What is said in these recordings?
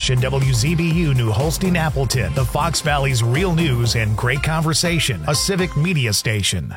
station WZBU New Holstein Appleton, the Fox Valley's real news and great conversation, a civic media station.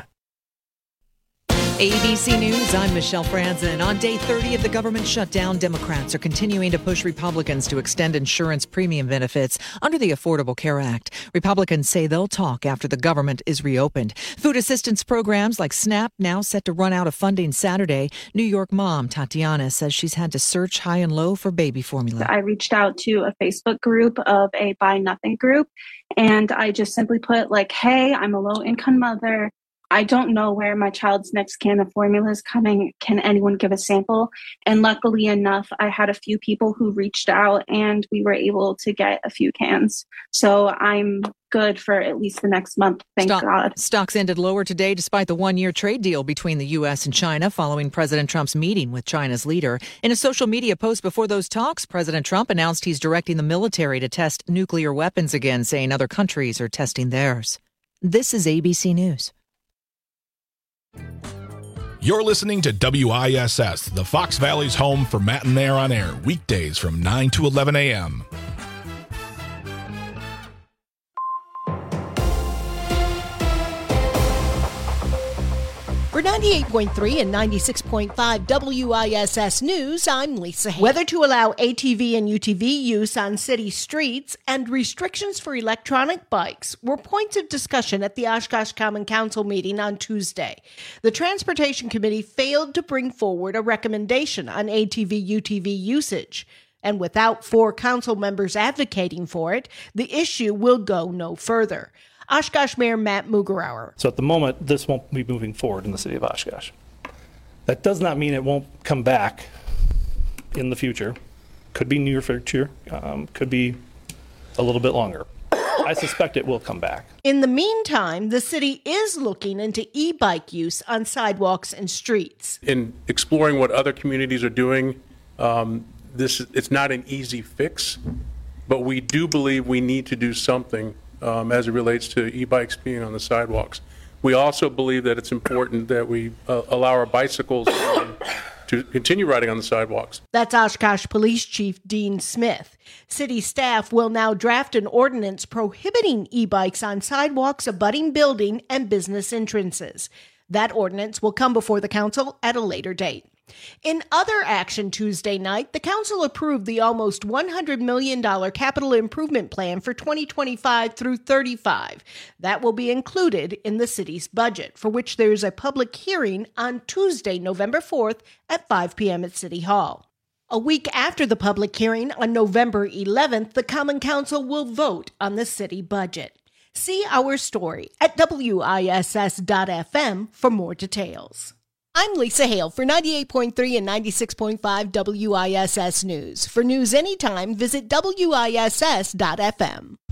ABC News, I'm Michelle Franzen. On day 30 of the government shutdown, Democrats are continuing to push Republicans to extend insurance premium benefits under the Affordable Care Act. Republicans say they'll talk after the government is reopened. Food assistance programs like SNAP now set to run out of funding Saturday. New York mom Tatiana says she's had to search high and low for baby formula. I reached out to a Facebook group of a Buy Nothing group, and I just simply put hey, I'm a low-income mother. I don't know where my child's next can of formula is coming. Can anyone give a sample? And luckily enough, I had a few people who reached out and we were able to get a few cans. So I'm good for at least the next month. Thank God. Stocks ended lower today despite the one-year trade deal between the U.S. and China following President Trump's meeting with China's leader. In a social media post before those talks, President Trump announced he's directing the military to test nuclear weapons again, saying other countries are testing theirs. This is ABC News. You're listening to WISS, the Fox Valley's home for Matt and Nair on air, weekdays from 9 to 11 a.m. For 98.3 and 96.5 WISS News, I'm Lisa Hale. Whether to allow ATV and UTV use on city streets and restrictions for electronic bikes were points of discussion at the Oshkosh Common Council meeting on Tuesday. The Transportation Committee failed to bring forward a recommendation on ATV-UTV usage. And without 4 council members advocating for it, the issue will go no further. Oshkosh Mayor Matt Mugerauer. So at the moment, this won't be moving forward in the city of Oshkosh. That does not mean it won't come back in the future. Could be near future, could be a little bit longer. I suspect it will come back. In the meantime, the city is looking into e-bike use on sidewalks and streets. In exploring what other communities are doing, it's not an easy fix, but we do believe we need to do something as it relates to e-bikes being on the sidewalks. We also believe that it's important that we allow our bicycles to continue riding on the sidewalks. That's Oshkosh Police Chief Dean Smith. City staff will now draft an ordinance prohibiting e-bikes on sidewalks abutting building and business entrances. That ordinance will come before the council at a later date. In other action Tuesday night, the council approved the almost $100 million capital improvement plan for 2025 through 35. That will be included in the city's budget, for which there is a public hearing on Tuesday, November 4th at 5 p.m. at City Hall. A week after the public hearing on November 11th, the Common Council will vote on the city budget. See our story at WISS.FM for more details. I'm Lisa Hale for 98.3 and 96.5 WISS News. For news anytime, visit WISS.FM.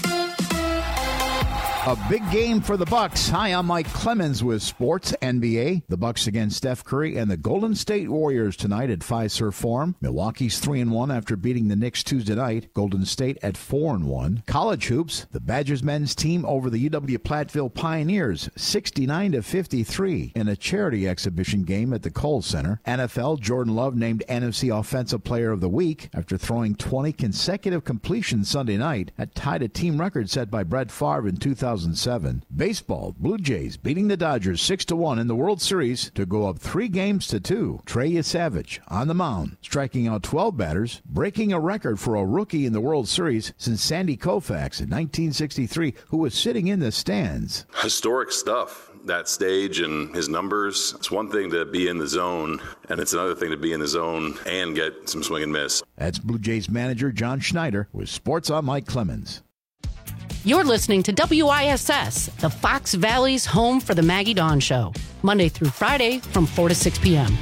A big game for the Bucks. Hi, I'm Mike Clemens with Sports NBA. The Bucks against Steph Curry and the Golden State Warriors tonight at Fiserv Forum. Milwaukee's 3-1 after beating the Knicks Tuesday night. Golden State at 4-1. College hoops. The Badgers men's team over the UW-Platteville Pioneers 69-53 in a charity exhibition game at the Kohl Center. NFL, Jordan Love named NFC Offensive Player of the Week after throwing 20 consecutive completions Sunday night. That tied a team record set by Brett Favre in 2007. Baseball, Blue Jays beating the Dodgers 6-1 in the World Series to go up 3-2. Trey Yesavage on the mound, striking out 12 batters, breaking a record for a rookie in the World Series since Sandy Koufax in 1963, who was sitting in the stands. Historic stuff. That stage and his numbers. It's one thing to be in the zone, and it's another thing to be in the zone and get some swing and miss. That's Blue Jays manager John Schneider with Sports on Mike Clemens. You're listening to WISS, the Fox Valley's home for the Maggie Dawn Show, Monday through Friday from 4 to 6 p.m.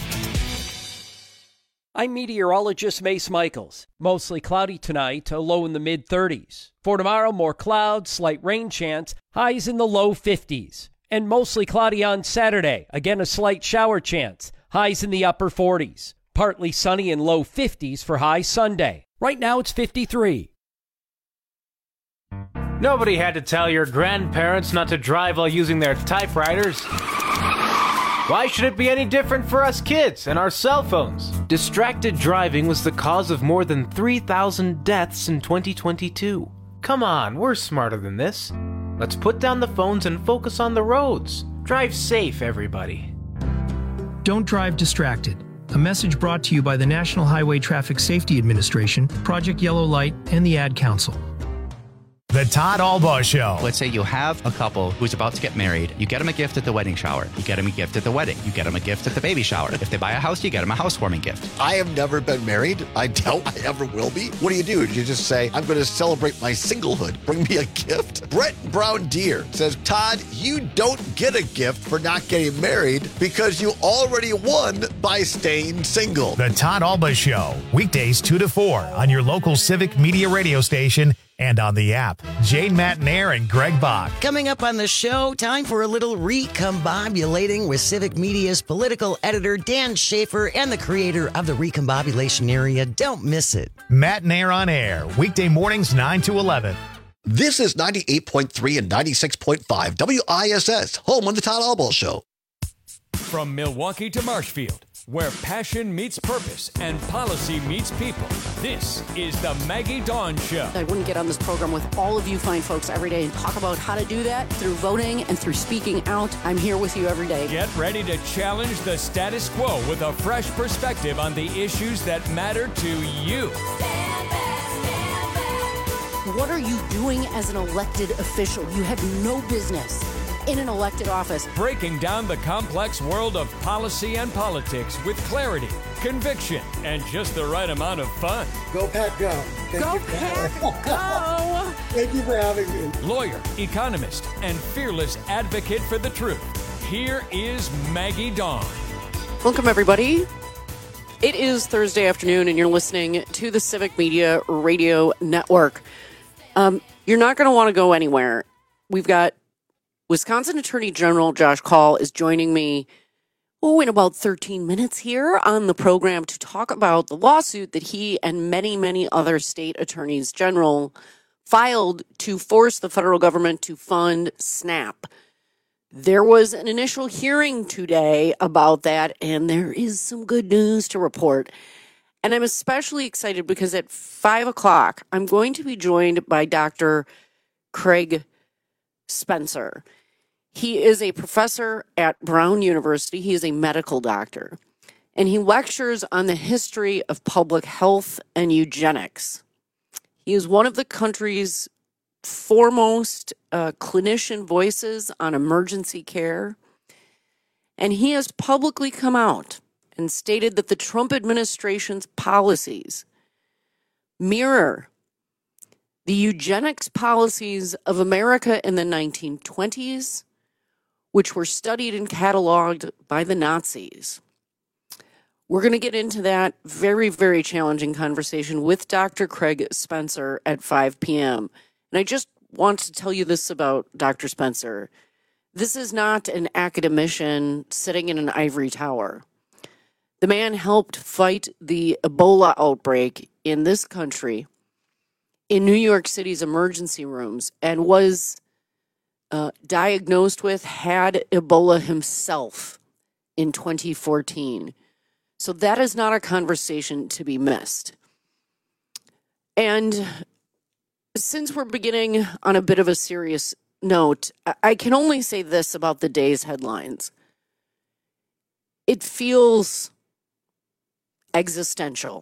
I'm meteorologist Mace Michaels. Mostly cloudy tonight, a low in the mid-30s. For tomorrow, more clouds, slight rain chance, highs in the low 50s. And mostly cloudy on Saturday, again a slight shower chance, highs in the upper 40s. Partly sunny and low 50s for high Sunday. Right now it's 53. Nobody had to tell your grandparents not to drive while using their typewriters. Why should it be any different for us kids and our cell phones? Distracted driving was the cause of more than 3,000 deaths in 2022. Come on, we're smarter than this. Let's put down the phones and focus on the roads. Drive safe, everybody. Don't drive distracted. A message brought to you by the National Highway Traffic Safety Administration, Project Yellow Light, and the Ad Council. The Todd Albaugh Show. Let's say you have a couple who's about to get married. You get them a gift at the wedding shower. You get them a gift at the wedding. You get them a gift at the baby shower. If they buy a house, you get them a housewarming gift. I have never been married. I doubt I ever will be. What do? You just say, I'm going to celebrate my singlehood. Bring me a gift? Brett Brown Deere says, Todd, you don't get a gift for not getting married because you already won by staying single. The Todd Albaugh Show. Weekdays 2 to 4 on your local Civic Media radio station and on the app. Jane Matanair and Greg Bach. Coming up on the show, time for a little recombobulating with Civic Media's political editor Dan Schaefer and the creator of the Recombobulation Area. Don't miss it. Matanair on Air, weekday mornings 9 to 11. This is 98.3 and 96.5 WISS, home on the Todd Albaugh Show. From Milwaukee to Marshfield, where passion meets purpose and policy meets people, this is the Maggie Dawn Show. I wouldn't get on this program with all of you fine folks every day and talk about how to do that through voting and through speaking out. I'm here with you every day. Get ready to challenge the status quo with a fresh perspective on the issues that matter to you. What are you doing as an elected official? You have no business in an elected office. Breaking down the complex world of policy and politics with clarity, conviction, and just the right amount of fun. Go Pack Go. Go Pack Go. Thank you for having me. Lawyer, economist, and fearless advocate for the truth. Here is Maggie Dawn. Welcome, everybody. It is Thursday afternoon, and you're listening to the Civic Media Radio Network. You're not going to want to go anywhere. We've got Wisconsin Attorney General Josh Kaul is joining me in about 13 minutes here on the program to talk about the lawsuit that he and many, many other state attorneys general filed to force the federal government to fund SNAP. There was an initial hearing today about that, and there is some good news to report. And I'm especially excited because at 5 o'clock, I'm going to be joined by Dr. Craig Spencer. He is a professor at Brown University. He is a medical doctor, and he lectures on the history of public health and eugenics. He is one of the country's foremost clinician voices on emergency care, and he has publicly come out and stated that the Trump administration's policies mirror the eugenics policies of America in the 1920s, which were studied and cataloged by the Nazis. We're going to get into that very, very challenging conversation with Dr. Craig Spencer at 5 p.m. And I just want to tell you this about Dr. Spencer. This is not an academician sitting in an ivory tower. The man helped fight the Ebola outbreak in this country in New York City's emergency rooms and was diagnosed with, had Ebola himself in 2014. So that is not a conversation to be missed. And since we're beginning on a bit of a serious note, I can only say this about the day's headlines. It feels existential.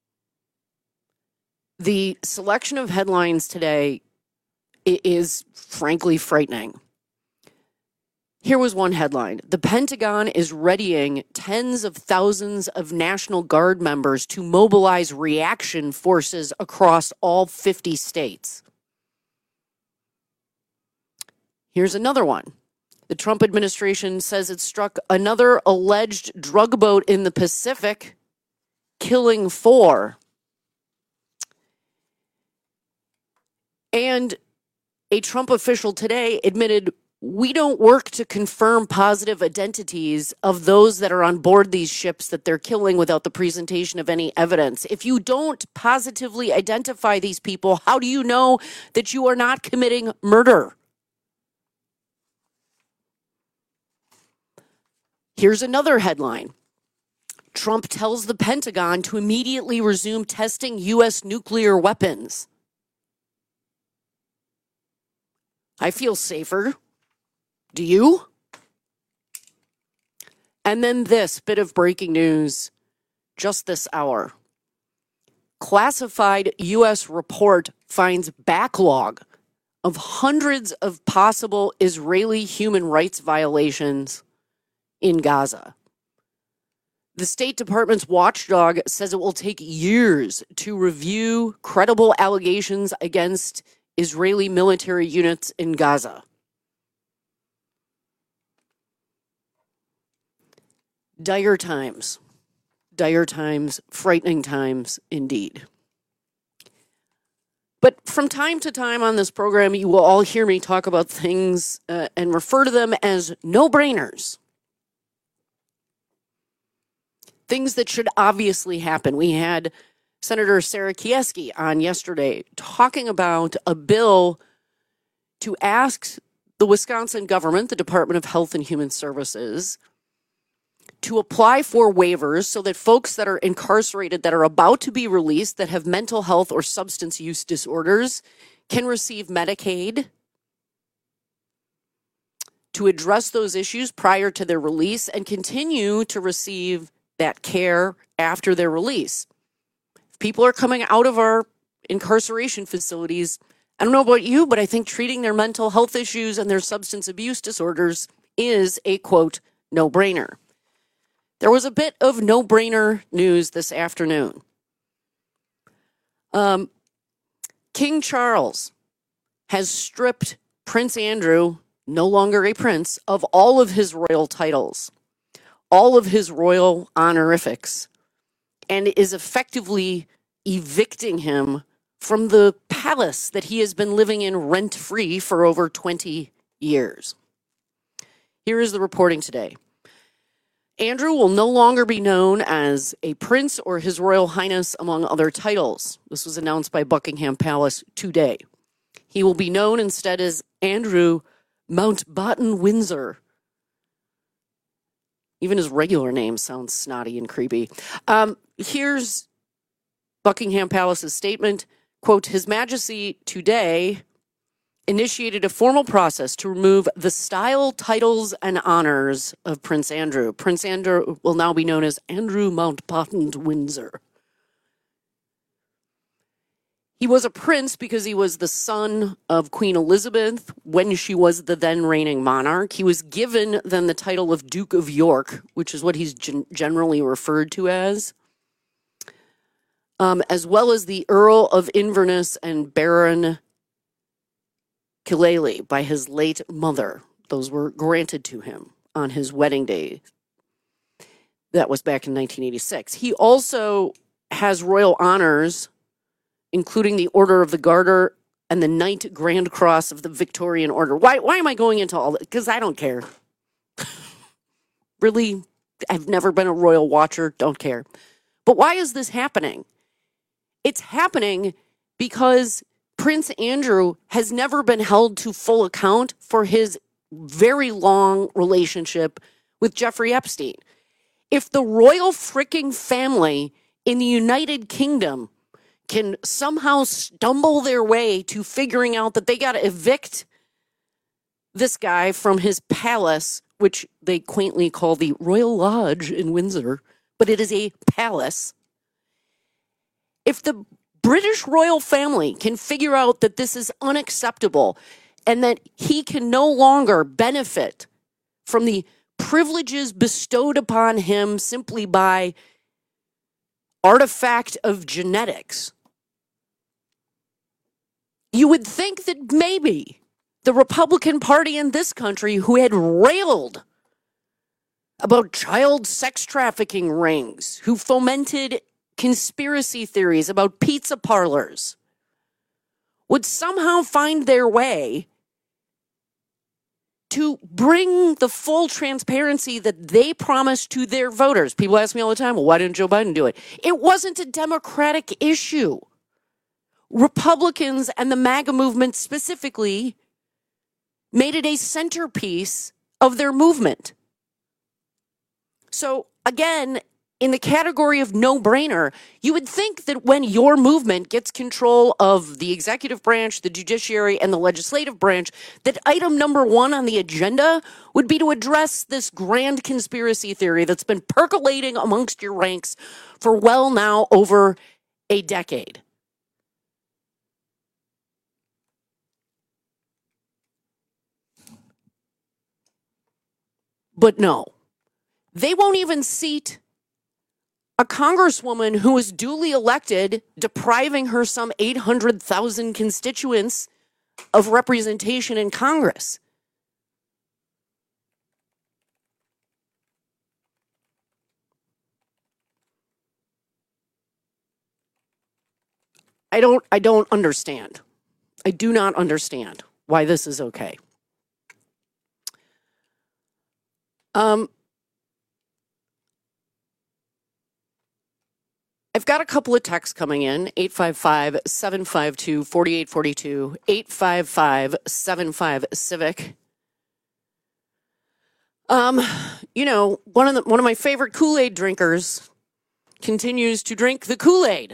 The selection of headlines today is frankly frightening. Here was one headline. The Pentagon is readying tens of thousands of National Guard members to mobilize reaction forces across all 50 states. Here's another one. The Trump administration says it struck another alleged drug boat in the Pacific, killing 4. And a Trump official today admitted, we don't work to confirm positive identities of those that are on board these ships that they're killing without the presentation of any evidence. If you don't positively identify these people, how do you know that you are not committing murder? Here's another headline. Trump tells the Pentagon to immediately resume testing U.S. nuclear weapons. I feel safer. Do you? And then this bit of breaking news just this hour. Classified U.S. report finds backlog of hundreds of possible Israeli human rights violations in Gaza. The State Department's watchdog says it will take years to review credible allegations against Israeli military units in Gaza. Dire times, frightening times indeed. But from time to time on this program, you will all hear me talk about things and refer to them as no-brainers. Things that should obviously happen. We had Senator Sarah Kieski on yesterday talking about a bill to ask the Wisconsin government, the Department of Health and Human Services, to apply for waivers so that folks that are incarcerated that are about to be released that have mental health or substance use disorders can receive Medicaid to address those issues prior to their release and continue to receive that care after their release. If people are coming out of our incarceration facilities, I don't know about you, but I think treating their mental health issues and their substance abuse disorders is a, quote, no-brainer. There was a bit of no-brainer news this afternoon. King Charles has stripped Prince Andrew, no longer a prince, of all of his royal titles, all of his royal honorifics, and is effectively evicting him from the palace that he has been living in rent-free for over 20 years. Here is the reporting today. Andrew will no longer be known as a prince or his royal highness, among other titles. This was announced by Buckingham Palace today. He will be known instead as Andrew Mountbatten Windsor. Even his regular name sounds snotty and creepy. Here's Buckingham Palace's statement. Quote, His Majesty today initiated a formal process to remove the style, titles, and honors of Prince Andrew. Prince Andrew will now be known as Andrew Mountbatten Windsor. He was a prince because he was the son of Queen Elizabeth when she was the then reigning monarch. He was given then the title of Duke of York, which is what he's generally referred to as well as the Earl of Inverness and Baron Killelea by his late mother. Those were granted to him on his wedding day. That was back in 1986. He also has royal honors, including the Order of the Garter and the Knight Grand Cross of the Victorian Order. Why am I going into all that? Because I don't care. Really, I've never been a royal watcher, don't care. But why is this happening? It's happening because Prince Andrew has never been held to full account for his very long relationship with Jeffrey Epstein. If the royal fricking family in the United Kingdom can somehow stumble their way to figuring out that they got to evict this guy from his palace, which they quaintly call the Royal Lodge in Windsor, but it is a palace. If the British royal family can figure out that this is unacceptable and that he can no longer benefit from the privileges bestowed upon him simply by artifact of genetics, you would think that maybe the Republican Party in this country, who had railed about child sex trafficking rings, who fomented conspiracy theories about pizza parlors, would somehow find their way to bring the full transparency that they promised to their voters. People ask me all the time, well, why didn't Joe Biden do it? It wasn't a Democratic issue. Republicans and the MAGA movement specifically made it a centerpiece of their movement. So again, in the category of no-brainer, you would think that when your movement gets control of the executive branch, the judiciary, and the legislative branch, that item number one on the agenda would be to address this grand conspiracy theory that's been percolating amongst your ranks for well now over a decade. But no, they won't even seat a congresswoman who was duly elected, depriving her some 800,000 constituents of representation in Congress. I don't understand. I do not understand why this is okay. I've got a couple of texts coming in, 855-752-4842, 855-75-CIVIC. You know, one of my favorite Kool-Aid drinkers continues to drink the Kool-Aid.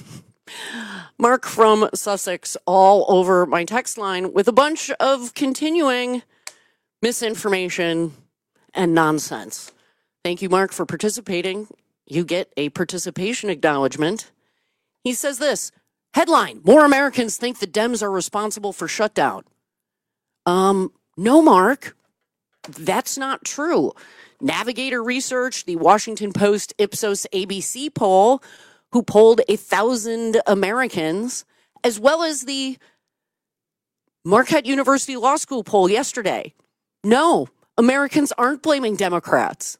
Mark from Sussex all over my text line with a bunch of continuing misinformation and nonsense. Thank you, Mark, for participating. You get a participation acknowledgement. He says this, headline, more Americans think the Dems are responsible for shutdown. No, Mark, that's not true. Navigator Research, the Washington Post Ipsos ABC poll, who polled 1,000 Americans, as well as the Marquette University Law School poll yesterday. No, Americans aren't blaming Democrats.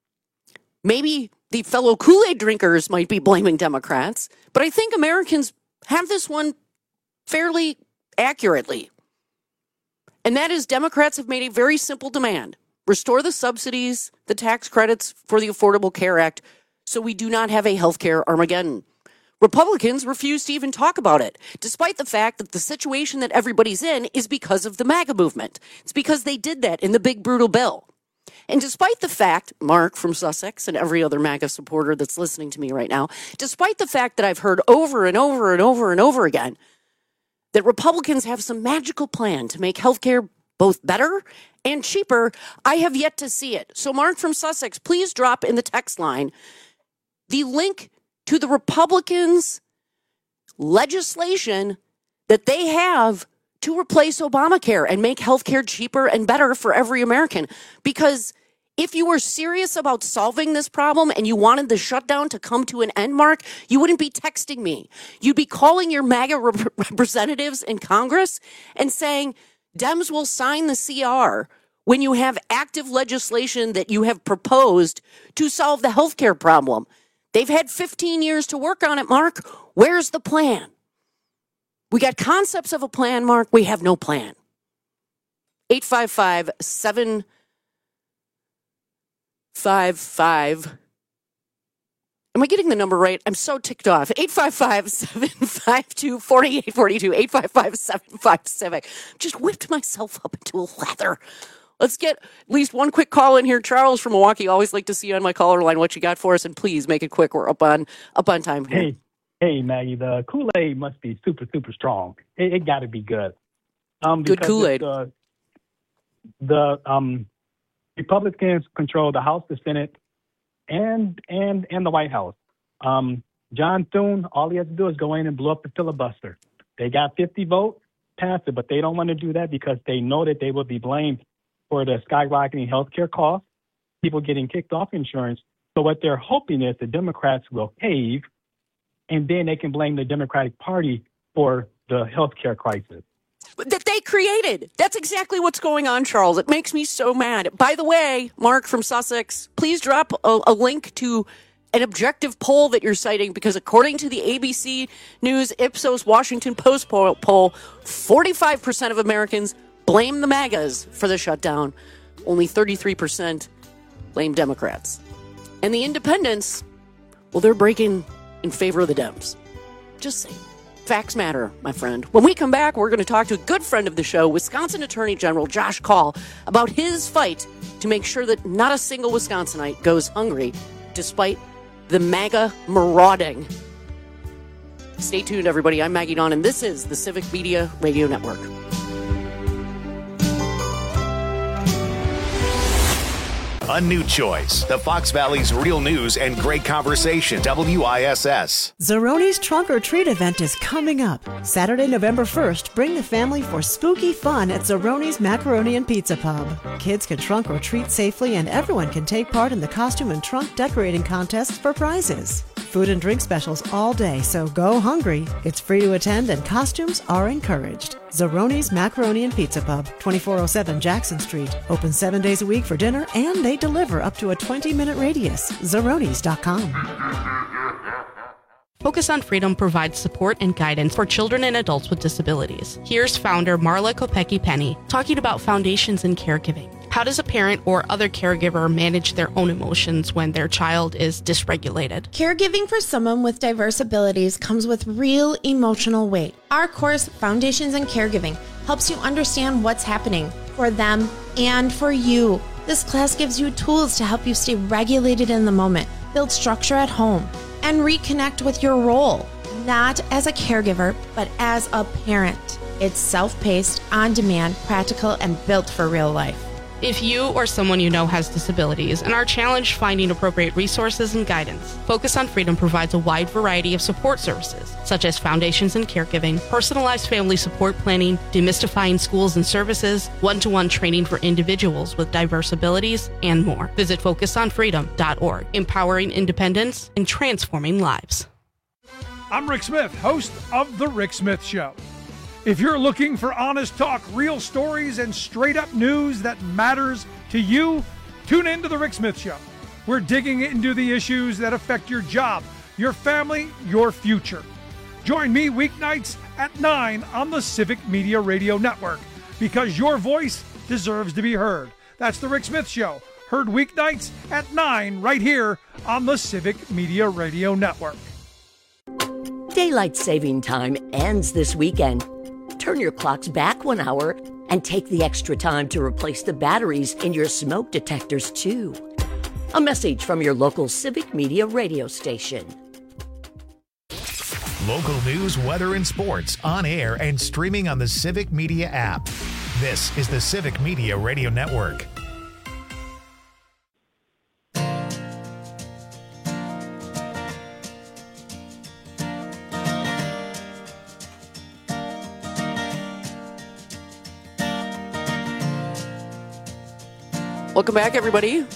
Maybe the fellow Kool-Aid drinkers might be blaming Democrats, but I think Americans have this one fairly accurately. And that is Democrats have made a very simple demand. Restore the subsidies, the tax credits for the Affordable Care Act, so we do not have a healthcare Armageddon. Republicans refuse to even talk about it, despite the fact that the situation that everybody's in is because of the MAGA movement. It's because they did that in the big brutal bill. And despite the fact, Mark from Sussex and every other MAGA supporter that's listening to me right now, despite the fact that I've heard over and over and over and over again that Republicans have some magical plan to make healthcare both better and cheaper, I have yet to see it. So Mark from Sussex, please drop in the text line the link to the Republicans' legislation that they have to replace Obamacare and make healthcare cheaper and better for every American. Because if you were serious about solving this problem and you wanted the shutdown to come to an end, Mark, you wouldn't be texting me. You'd be calling your MAGA representatives in Congress and saying, Dems will sign the CR when you have active legislation that you have proposed to solve the healthcare problem. They've had 15 years to work on it, Mark. Where's the plan? We got concepts of a plan, Mark. We have no plan. 855-755. Am I getting the number right? I'm so ticked off. 855-752-4842. 855-755-CIVIC. Just whipped myself up into a lather. Let's get at least one quick call in here. Charles from Milwaukee. Always like to see you on my caller line. What you got for us? And please make it quick. We're up on time here. Hey, Maggie, the Kool-Aid must be super, super strong. It got to be good. Good Kool-Aid. The Republicans control the House, the Senate, and the White House. John Thune, all he has to do is go in and blow up the filibuster. They got 50 votes, pass it, but they don't want to do that because they know that they will be blamed for the skyrocketing healthcare costs, people getting kicked off insurance. So what they're hoping is the Democrats will cave, and then they can blame the Democratic Party for the healthcare crisis. That they created. That's exactly what's going on, Charles. It makes me so mad. By the way, Mark from Sussex, please drop a link to an objective poll that you're citing, because according to the ABC News Ipsos Washington Post poll, 45% of Americans blame the MAGAs for the shutdown. Only 33% blame Democrats. And the independents, well, they're breaking in favor of the Dems. Just saying. Facts matter, my friend. When we come back, we're going to talk to a good friend of the show, Wisconsin Attorney General Josh Kaul, about his fight to make sure that not a single Wisconsinite goes hungry, despite the MAGA marauding. Stay tuned, everybody. I'm Maggie Dawn, and this is the Civic Media Radio Network. A new choice. The Fox Valley's real news and great conversation. WISS. Zeroni's Trunk or Treat event is coming up. Saturday, November 1st, bring the family for spooky fun at Zeroni's Macaroni and Pizza Pub. Kids can trunk or treat safely, and everyone can take part in the costume and trunk decorating contest for prizes. Food and drink specials all day, so go hungry. It's free to attend and costumes are encouraged. Zeroni's Macaroni and Pizza Pub, 2407 Jackson Street. Open 7 days a week for dinner, and they deliver up to a 20-minute radius. Zeronis.com. Focus on Freedom provides support and guidance for children and adults with disabilities. Here's founder Marla Kopecki-Penny talking about foundations and caregiving. How does a parent or other caregiver manage their own emotions when their child is dysregulated? Caregiving for someone with diverse abilities comes with real emotional weight. Our course, Foundations in Caregiving, helps you understand what's happening for them and for you. This class gives you tools to help you stay regulated in the moment, build structure at home, and reconnect with your role, not as a caregiver, but as a parent. It's self-paced, on-demand, practical, and built for real life. If you or someone you know has disabilities and are challenged finding appropriate resources and guidance, Focus on Freedom provides a wide variety of support services, such as Foundations in Caregiving, personalized family support planning, demystifying schools and services, one-to-one training for individuals with diverse abilities, and more. Visit focusonfreedom.org, empowering independence and transforming lives. I'm Rick Smith, host of The Rick Smith Show. If you're looking for honest talk, real stories, and straight-up news that matters to you, tune in to The Rick Smith Show. We're digging into the issues that affect your job, your family, your future. Join me weeknights at 9 on the Civic Media Radio Network, because your voice deserves to be heard. That's The Rick Smith Show, heard weeknights at 9 right here on the Civic Media Radio Network. Daylight saving time ends this weekend. Turn your clocks back 1 hour and take the extra time to replace the batteries in your smoke detectors, too. A message from your local Civic Media radio station. Local news, weather, and sports on air and streaming on the Civic Media app. This is the Civic Media Radio Network. Welcome back, everybody.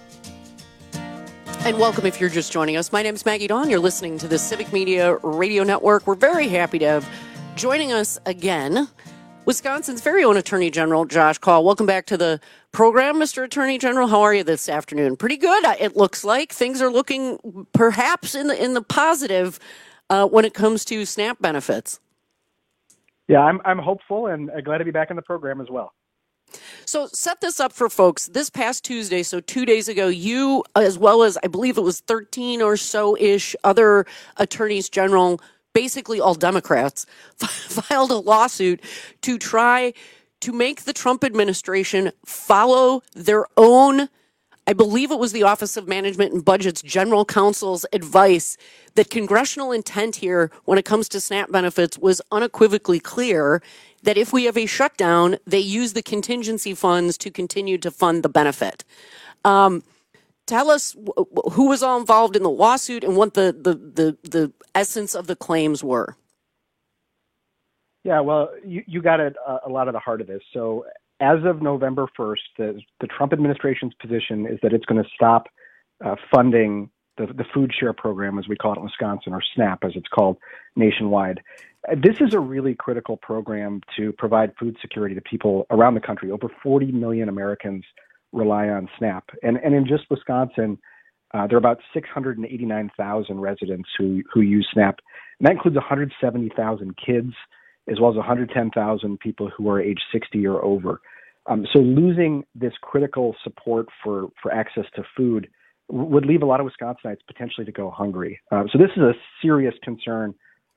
And welcome if you're just joining us. My name is Maggie Dawn. You're listening to the Civic Media Radio Network. We're very happy to have joining us again Wisconsin's very own Attorney General, Josh Kaul. Welcome back to the program, Mr. Attorney General. How are you this afternoon? Pretty good, it looks like. Things are looking perhaps in the positive when it comes to SNAP benefits. Yeah, I'm hopeful and glad to be back in the program as well. So set this up for folks. This past Tuesday, so 2 days ago, you, as well as I believe it was 13 or so-ish other attorneys general, basically all Democrats, filed a lawsuit to try to make the Trump administration follow their own, I believe it was the Office of Management and Budget's General Counsel's advice that congressional intent here when it comes to SNAP benefits was unequivocally clear, that if we have a shutdown, they use the contingency funds to continue to fund the benefit. Tell us who was all involved in the lawsuit and what the essence of the claims were. Yeah, well, you got at a lot of the heart of this. So as of November 1st, the Trump administration's position is that it's going to stop funding the food share program, as we call it in Wisconsin, or SNAP, as it's called nationwide. This is a really critical program to provide food security to people around the country. Over 40 million Americans rely on SNAP. And in just Wisconsin, there are about 689,000 residents who use SNAP. And that includes 170,000 kids, as well as 110,000 people who are age 60 or over. So losing this critical support for access to food would leave a lot of Wisconsinites potentially to go hungry. So this is a serious concern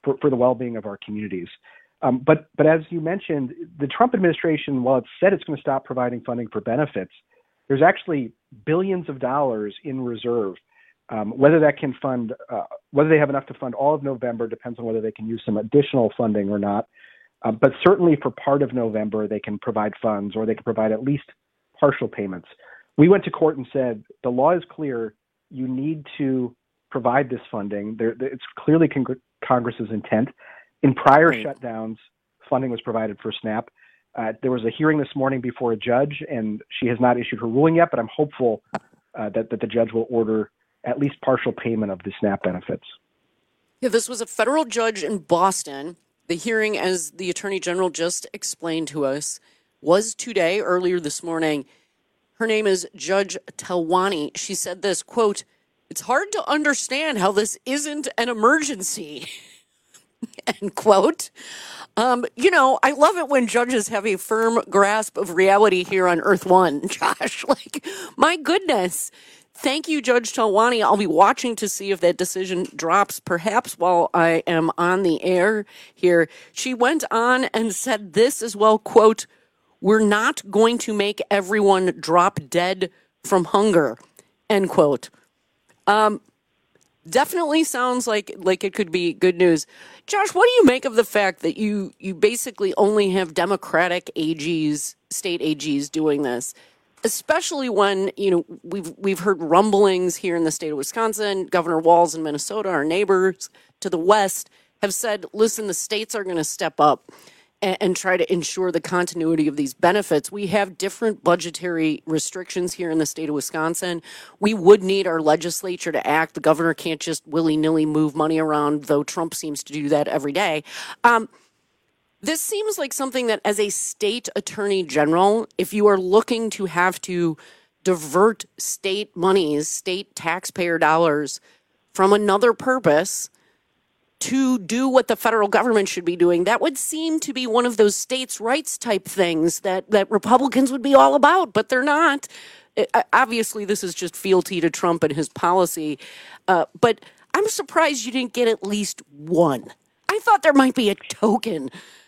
for the well-being of our communities. But as you mentioned, the Trump administration, while it said it's going to stop providing funding for benefits, there's actually billions of dollars in reserve. Whether that can fund, whether they have enough to fund all of November depends on whether they can use some additional funding or not. But certainly for part of November, they can provide funds, or they can provide at least partial payments. We went to court and said, the law is clear. You need to provide this funding. It's clearly Congress's intent. In prior shutdowns, funding was provided for SNAP. There was a hearing this morning before a judge, and she has not issued her ruling yet, but I'm hopeful that the judge will order at least partial payment of the SNAP benefits. Yeah, this was a federal judge in Boston. The hearing, as the Attorney General just explained to us, was today, earlier this morning. Her name is Judge Talwani. She said this, quote, "It's hard to understand how this isn't an emergency." End quote. I love it when judges have a firm grasp of reality here on Earth One, Josh. Like, my goodness. Thank you, Judge Talwani. I'll be watching to see if that decision drops, perhaps while I am on the air here. She went on and said this as well, quote, "We're not going to make everyone drop dead from hunger," end quote. Definitely sounds like it could be good news. Josh, what do you make of the fact that you basically only have Democratic AGs, state AGs doing this? Especially when, we've heard rumblings here in the state of Wisconsin. Governor Walz in Minnesota, our neighbors to the west, have said, listen, the states are going to step up and try to ensure the continuity of these benefits. We have different budgetary restrictions here in the state of Wisconsin. We would need our legislature to act. The governor can't just willy-nilly move money around, though Trump seems to do that every day. This seems like something that, as a state attorney general, if you are looking to have to divert state monies, state taxpayer dollars from another purpose to do what the federal government should be doing, that would seem to be one of those states' rights type things that Republicans would be all about, but they're not. Obviously, this is just fealty to Trump and his policy, but I'm surprised you didn't get at least one. I thought there might be a token,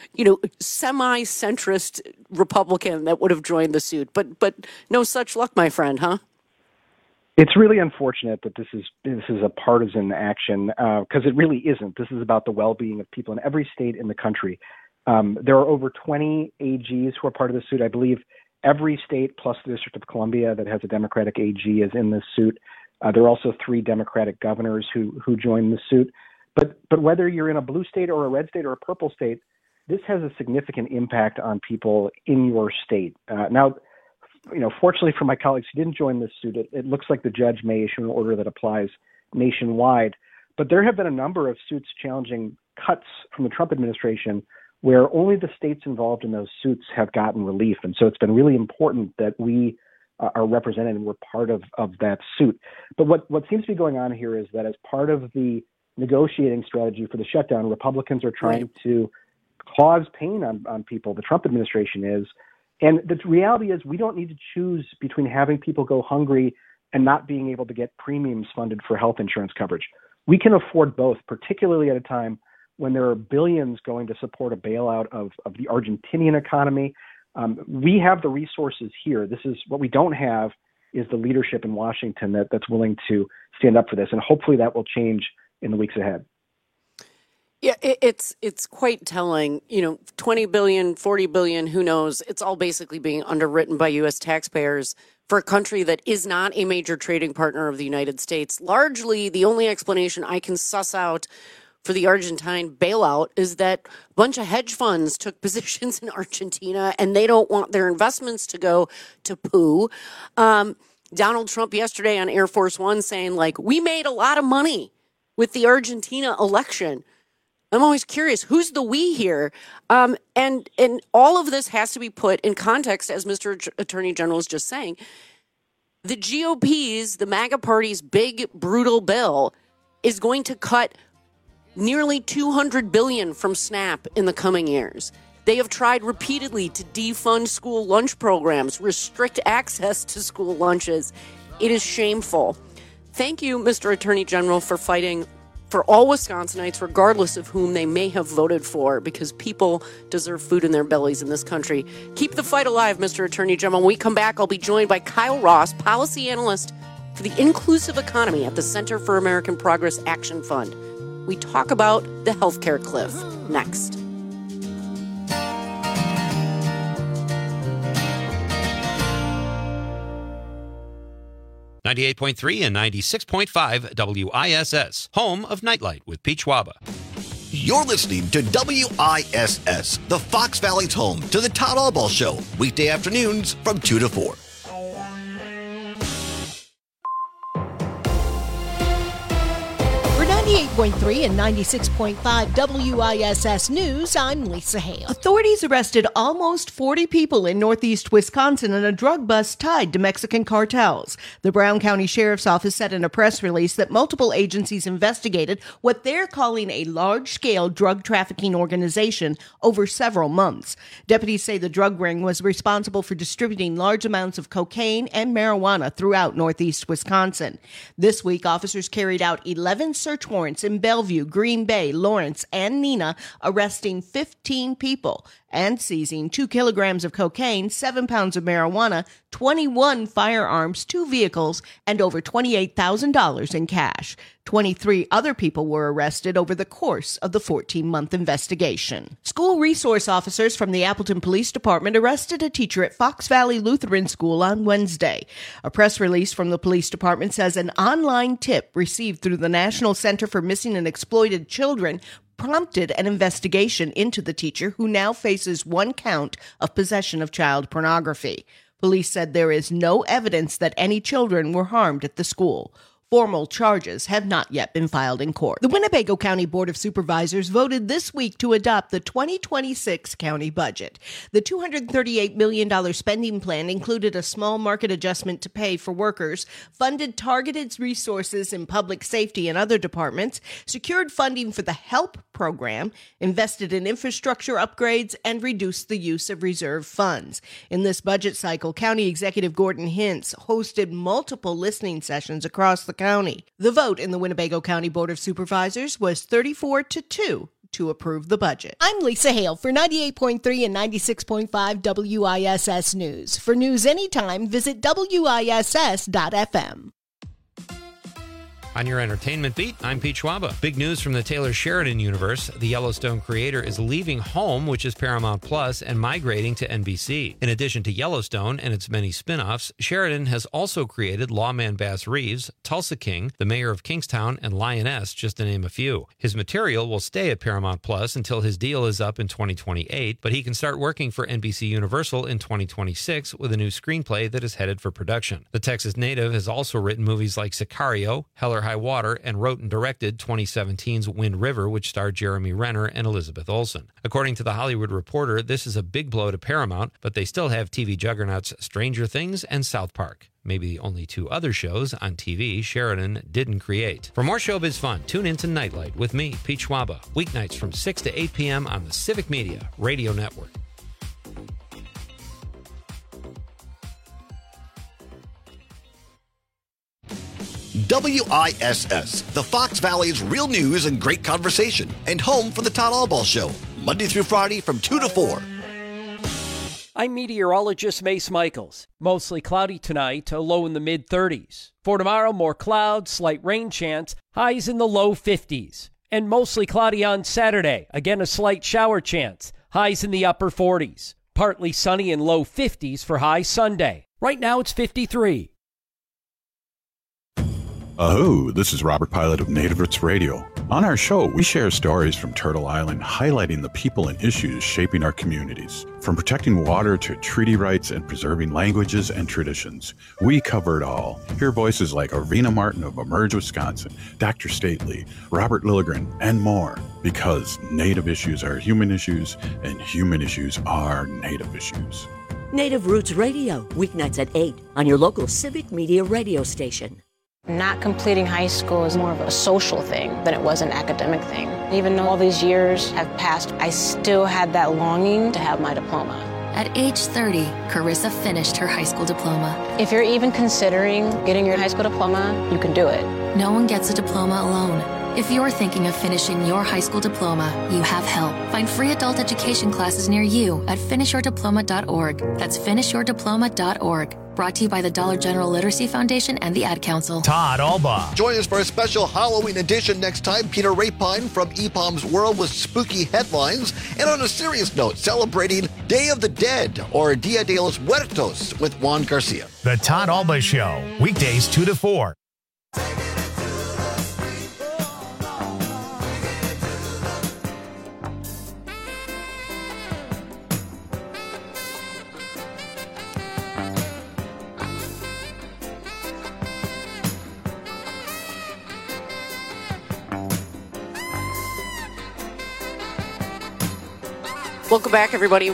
semi-centrist Republican that would have joined the suit, but no such luck, my friend, huh? It's really unfortunate that this is a partisan action, because it really isn't. This is about the well-being of people in every state in the country. There are over 20 AGs who are part of the suit. I believe every state plus the District of Columbia that has a Democratic AG is in this suit. There are also 3 Democratic governors who joined the suit. But whether you're in a blue state or a red state or a purple state, this has a significant impact on people in your state. Now, fortunately for my colleagues who didn't join this suit, it looks like the judge may issue an order that applies nationwide. But there have been a number of suits challenging cuts from the Trump administration where only the states involved in those suits have gotten relief. And so it's been really important that we are represented and we're part of that suit. But what seems to be going on here is that as part of the negotiating strategy for the shutdown, Republicans are trying to cause pain on people. The Trump administration is. And the reality is we don't need to choose between having people go hungry and not being able to get premiums funded for health insurance coverage. We can afford both, particularly at a time when there are billions going to support a bailout of the Argentinian economy. We have the resources here. This is what we don't have is the leadership in Washington that's willing to stand up for this. And hopefully that will change in the weeks ahead. Yeah, it's quite telling. 20 billion, 40 billion, who knows? It's all basically being underwritten by U.S. taxpayers for a country that is not a major trading partner of the United States. Largely, the only explanation I can suss out for the Argentine bailout is that a bunch of hedge funds took positions in Argentina and they don't want their investments to go to poo. Donald Trump yesterday on Air Force One saying, we made a lot of money with the Argentina election. I'm always curious, who's the we here? And all of this has to be put in context, as Mr. Attorney General was just saying. The GOP's, the MAGA party's big, brutal bill is going to cut nearly $200 billion from SNAP in the coming years. They have tried repeatedly to defund school lunch programs, restrict access to school lunches. It is shameful. Thank you, Mr. Attorney General, for fighting for all Wisconsinites, regardless of whom they may have voted for, because people deserve food in their bellies in this country. Keep the fight alive, Mr. Attorney General. When we come back, I'll be joined by Kyle Ross, policy analyst for the inclusive economy at the Center for American Progress Action Fund. We talk about the healthcare cliff next. .3 and 96.5 WISS, home of Nightlight with Pete Schwaba. You're listening to WISS, the Fox Valley's home to the Todd Albaugh Show, weekday afternoons from 2 to 4. For 98.3 and 96.5 WISS News, I'm Lisa Hale. Authorities arrested almost 40 people in northeast Wisconsin in a drug bust tied to Mexican cartels. The Brown County Sheriff's Office said in a press release that multiple agencies investigated what they're calling a large-scale drug trafficking organization over several months. Deputies say the drug ring was responsible for distributing large amounts of cocaine and marijuana throughout northeast Wisconsin. This week, officers carried out 11 search warrants in Bellevue, Green Bay, Lawrence, and Neenah, arresting 15 people and seizing 2 kilograms of cocaine, 7 pounds of marijuana, 21 firearms, 2 vehicles, and over $28,000 in cash. 23 other people were arrested over the course of the 14-month investigation. School resource officers from the Appleton Police Department arrested a teacher at Fox Valley Lutheran School on Wednesday. A press release from the police department says an online tip received through the National Center for Missing and Exploited Children prompted an investigation into the teacher, who now faces 1 count of possession of child pornography. Police said there is no evidence that any children were harmed at the school. Formal charges have not yet been filed in court. The Winnebago County Board of Supervisors voted this week to adopt the 2026 county budget. The $238 million spending plan included a small market adjustment to pay for workers, funded targeted resources in public safety and other departments, secured funding for the HELP program, invested in infrastructure upgrades, and reduced the use of reserve funds. In this budget cycle, County Executive Gordon Hintz hosted multiple listening sessions across the county. The vote in the Winnebago County Board of Supervisors was 34-2 to approve the budget. I'm Lisa Hale for 98.3 and 96.5 WISS News. For news anytime, visit WISS.FM. On your entertainment beat, I'm Pete Schwaba. Big news from the Taylor Sheridan universe. The Yellowstone creator is leaving Home, which is Paramount Plus, and migrating to NBC. In addition to Yellowstone and its many spin-offs, Sheridan has also created Lawman Bass Reeves, Tulsa King, The Mayor of Kingstown, and Lioness, just to name a few. His material will stay at Paramount Plus until his deal is up in 2028, but he can start working for NBC Universal in 2026 with a new screenplay that is headed for production. The Texas native has also written movies like Sicario, Hell or High Water, and wrote and directed 2017's Wind River, which starred Jeremy Renner and Elizabeth Olsen. According to The Hollywood Reporter, this is a big blow to Paramount, but they still have TV juggernauts Stranger Things and South Park. Maybe the only 2 other shows on TV Sheridan didn't create. For more showbiz fun, tune in to Nightlight with me, Pete Schwaba, weeknights from 6 to 8 p.m. on the Civic Media Radio Network. WISS, the Fox Valley's real news and great conversation, and home for the Todd Albaugh Show, Monday through Friday from 2 to 4. I'm meteorologist Mace Michaels. Mostly cloudy tonight, a low in the mid-30s. For tomorrow, more clouds, slight rain chance, highs in the low 50s. And mostly cloudy on Saturday, again a slight shower chance, highs in the upper 40s. Partly sunny and low 50s for high Sunday. Right now it's 53. Oh, this is Robert Pilot of Native Roots Radio. On our show, we share stories from Turtle Island highlighting the people and issues shaping our communities. From protecting water to treaty rights and preserving languages and traditions, we cover it all. Hear voices like Arvina Martin of Emerge, Wisconsin, Dr. Stately, Robert Lilligren, and more. Because Native issues are human issues, and human issues are Native issues. Native Roots Radio, weeknights at 8 on your local Civic Media radio station. Not completing high school is more of a social thing than it was an academic thing. Even though all these years have passed, I still had that longing to have my diploma. At age 30, Carissa finished her high school diploma. If you're even considering getting your high school diploma, you can do it. No one gets a diploma alone. If you're thinking of finishing your high school diploma, you have help. Find free adult education classes near you at finishyourdiploma.org. That's finishyourdiploma.org. Brought to you by the Dollar General Literacy Foundation and the Ad Council. Todd Alba. Join us for a special Halloween edition next time. Peter Rapine from EPOM's World with spooky headlines. And on a serious note, celebrating Day of the Dead or Dia de los Muertos with Juan Garcia. The Todd Alba Show, weekdays 2 to 4. Welcome back, everybody.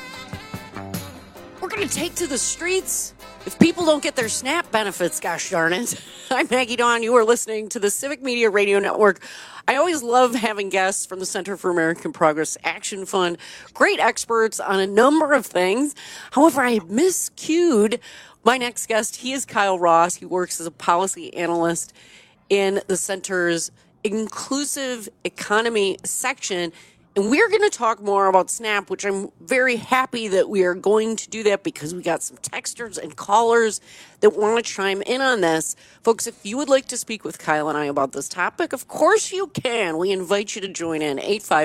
We're going to take to the streets if people don't get their SNAP benefits, gosh darn it. I'm Maggie Dawn. You are listening to the Civic Media Radio Network. I always love having guests from the Center for American Progress Action Fund, great experts on a number of things. However, I miscued my next guest. He is Kyle Ross. He works as a policy analyst in the center's Inclusive Economy section. And we're going to talk more about SNAP, which I'm very happy that we are going to do that because we got some texters and callers that want to chime in on this. Folks, if you would like to speak with Kyle and I about this topic, of course you can. We invite you to join in.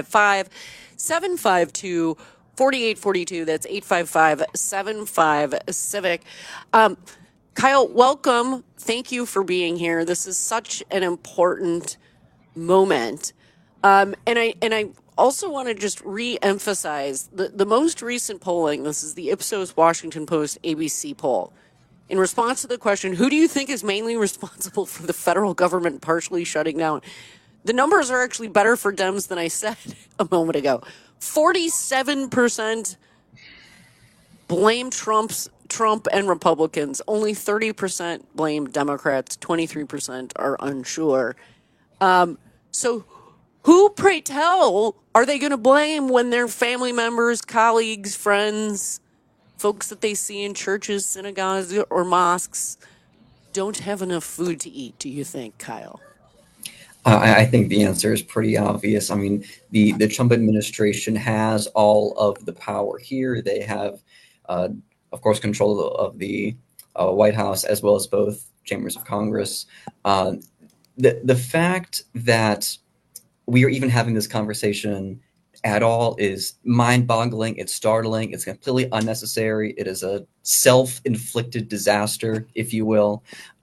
855-752-4842. That's 855-75-CIVIC. Kyle, welcome. Thank you for being here. This is such an important moment. And I also want to just re-emphasize the most recent polling. This is the Ipsos Washington Post ABC poll. In response to the question, who do you think is mainly responsible for the federal government partially shutting down? The numbers are actually better for Dems than I said a moment ago. 47% blame Trump and Republicans. Only 30% blame Democrats. 23% are unsure. So who, pray tell, are they going to blame when their family members, colleagues, friends, folks that they see in churches, synagogues, or mosques don't have enough food to eat, do you think, Kyle? I think the answer is pretty obvious. I mean, the Trump administration has all of the power here. They have, of course, control of the White House as well as both chambers of Congress. The fact that we are even having this conversation at all is mind-boggling. It's startling. It's completely unnecessary. It is a self-inflicted disaster, if you will.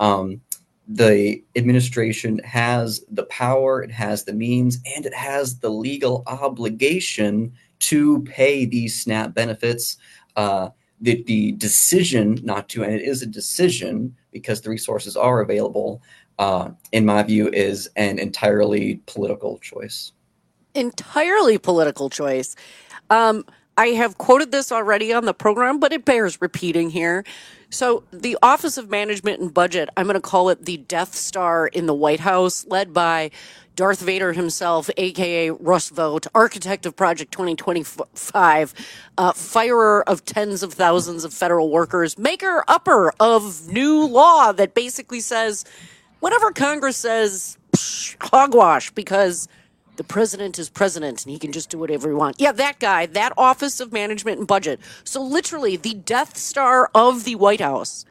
The administration has the power, it has the means, and it has the legal obligation to pay these SNAP benefits. The decision not to, and it is a decision because the resources are available, in my view, is an entirely political choice. Entirely political choice. I have quoted this already on the program, but it bears repeating here. So the Office of Management and Budget, I'm going to call it the Death Star in the White House, led by Darth Vader himself, a.k.a. Russ Vought, architect of Project 2025, firer of tens of thousands of federal workers, maker-upper of new law that basically says whatever Congress says, hogwash, because the president is president and he can just do whatever he wants. Yeah, that guy, that Office of Management and Budget. So literally the Death Star of the White House.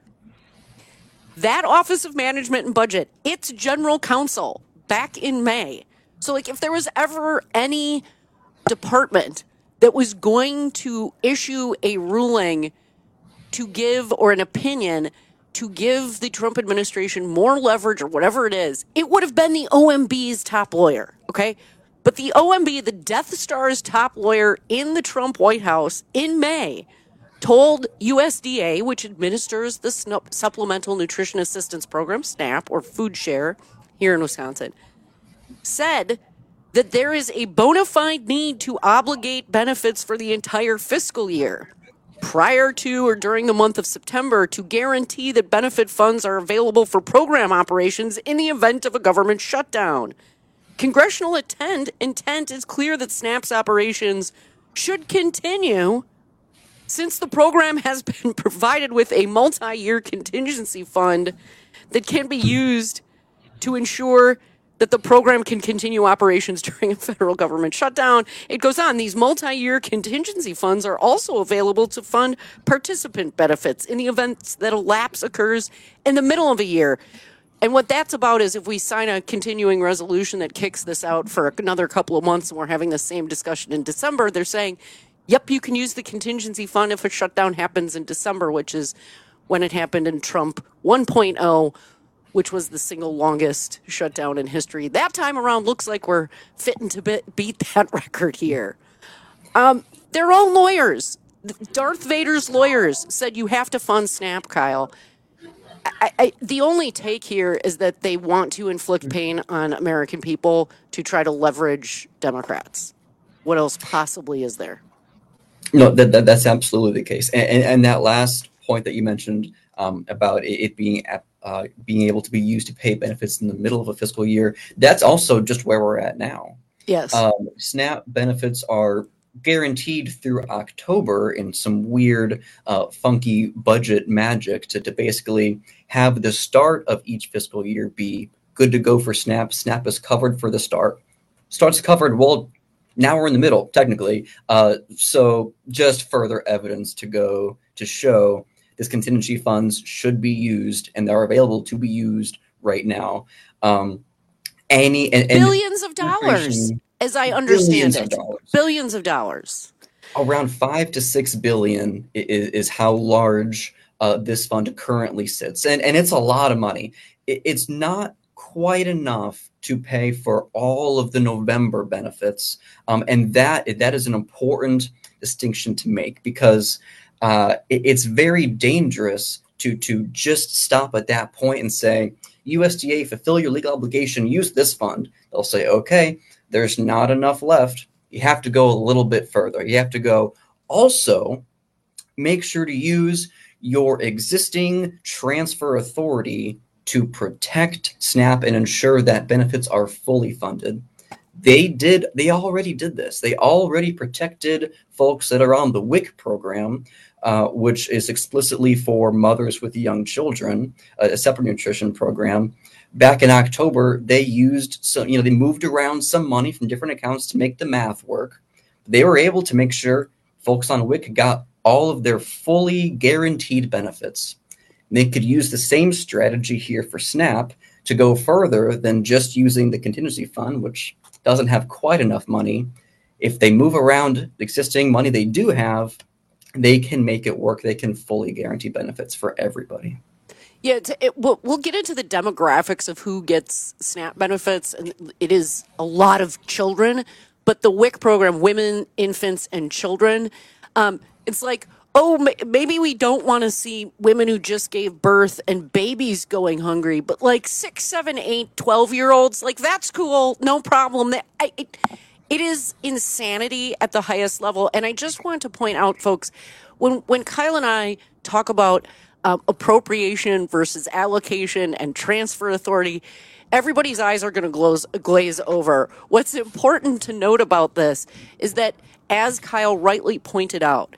That Office of Management and Budget, its general counsel back in May. So like if there was ever any department that was going to issue a ruling to give, or an opinion to give the Trump administration more leverage or whatever it is, it would have been the OMB's top lawyer, okay? But the OMB, the Death Star's top lawyer in the Trump White House in May, told USDA, which administers the Supplemental Nutrition Assistance Program, SNAP, or Food Share here in Wisconsin, said that there is a bona fide need to obligate benefits for the entire fiscal year prior to or during the month of September to guarantee that benefit funds are available for program operations in the event of a government shutdown. Congressional intent is clear that SNAP's operations should continue since the program has been provided with a multi-year contingency fund that can be used to ensure that the program can continue operations during a federal government shutdown. It goes on. These multi-year contingency funds are also available to fund participant benefits in the events that a lapse occurs in the middle of a year. And what that's about is if we sign a continuing resolution that kicks this out for another couple of months and we're having the same discussion in December, they're saying, yep, you can use the contingency fund if a shutdown happens in December, which is when it happened in Trump 1.0, which was the single longest shutdown in history. That time around looks like we're fitting to beat that record here. Their own lawyers, Darth Vader's lawyers, said you have to fund SNAP, Kyle. The only take here is that they want to inflict pain on American people to try to leverage Democrats. What else possibly is there? No, that's absolutely the case. And that last point that you mentioned about it being able to be used to pay benefits in the middle of a fiscal year, that's also just where we're at now. Yes. SNAP benefits are guaranteed through October in some weird, funky budget magic to basically have the start of each fiscal year be good to go for SNAP. SNAP is covered for the start. Start's covered. Well, now we're in the middle, technically. So just further evidence to show this contingency funds should be used and they're available to be used right now. Billions of dollars, as I understand it. Billions of dollars. Around $5 to $6 billion is how large this fund currently sits, and it's a lot of money. It's not quite enough to pay for all of the November benefits, and that is an important distinction to make because it's very dangerous to just stop at that point and say, USDA, fulfill your legal obligation, use this fund. They'll say, okay, there's not enough left. You have to go a little bit further. You have to go, also, make sure to use your existing transfer authority to protect SNAP and ensure that benefits are fully funded. They already did this. They already protected folks that are on the WIC program, which is explicitly for mothers with young children, a separate nutrition program. Back in October, they moved around some money from different accounts to make the math work. They were able to make sure folks on WIC got all of their fully guaranteed benefits. They could use the same strategy here for SNAP to go further than just using the contingency fund, which doesn't have quite enough money. If they move around the existing money they do have, they can make it work. They can fully guarantee benefits for everybody. Yeah, we'll get into the demographics of who gets SNAP benefits, and it is a lot of children. But the WIC program, women, infants, and children, it's like, oh, maybe we don't want to see women who just gave birth and babies going hungry, but like 6, 7, 8, 12-year-olds, like that's cool, no problem. It is insanity at the highest level. And I just want to point out, folks, when Kyle and I talk about appropriation versus allocation and transfer authority, everybody's eyes are going to glaze over. What's important to note about this is that, as Kyle rightly pointed out,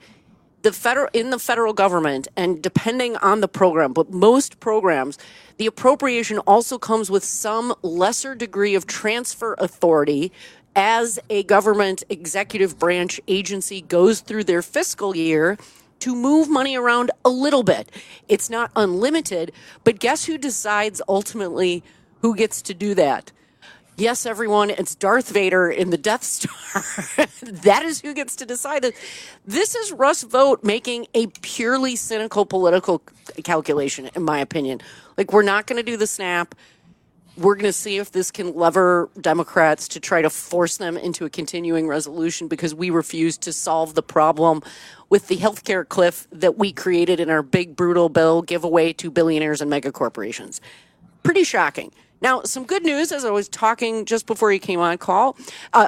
in the federal government, and depending on the program, but most programs, the appropriation also comes with some lesser degree of transfer authority as a government executive branch agency goes through their fiscal year to move money around a little bit. It's not unlimited, but guess who decides ultimately who gets to do that? Yes, everyone, it's Darth Vader in the Death Star. That is who gets to decide it. This is Russ Vought making a purely cynical political calculation, in my opinion. Like, we're not going to do the SNAP. We're going to see if this can lever Democrats to try to force them into a continuing resolution because we refuse to solve the problem with the healthcare cliff that we created in our big, brutal bill giveaway to billionaires and mega corporations. Pretty shocking. Now, some good news, as I was talking just before you came on Kyle,